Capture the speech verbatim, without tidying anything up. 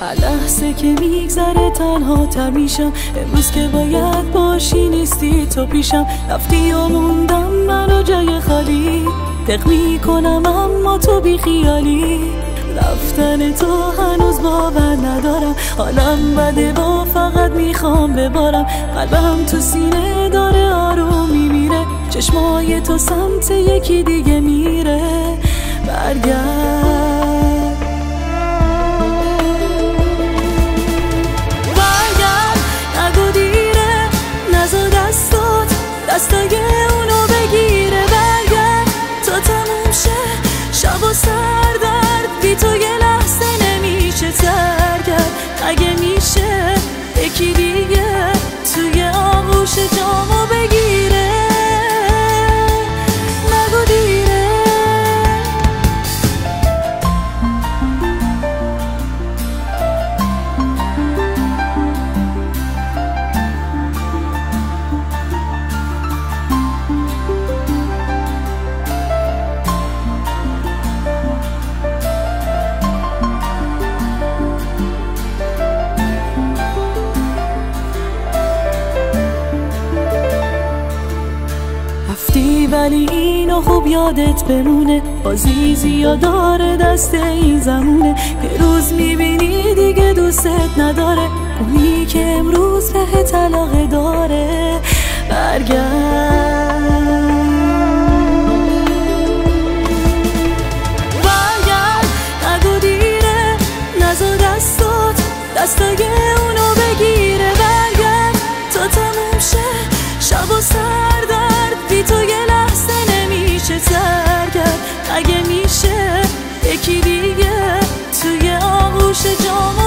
هر لحظه که میگذره تنها تر میشم. امروز که باید باشی نیستی تو پیشم. رفتی و موندم منو جای خالی، دق میکنم اما تو بی خیالی. رفتن تو هنوز باور ندارم، حالم بده و فقط میخوام ببارم. قلبم تو سینه داره آروم میمیره، چشمای تو سمت یکی دیگه میره. برگرد برگرد نگو دیره، نزار دستات دستای اونو بگیره. برگرد تا تموم شه شب و سردرد، بی تو یه لحظه نمیشه ترگرد. اگه میشه یکی دیگه توی آغوش جامو بگیره. نگو دیره. ولی اینو خوب یادت بمونه، عزیزی یا داره دست این زمونه. یه روز میبینی دیگه دوستت نداره، اونی که امروز به طلاق داره. برگرد برگرد نگو دیره، نزار دستات دستای اونو بگیره. برگرد تا تموم شه شب و سردرد، بی تو یه لحظه نمیشه ترگرد. اگه میشه یکی دیگه توی آغوش جامو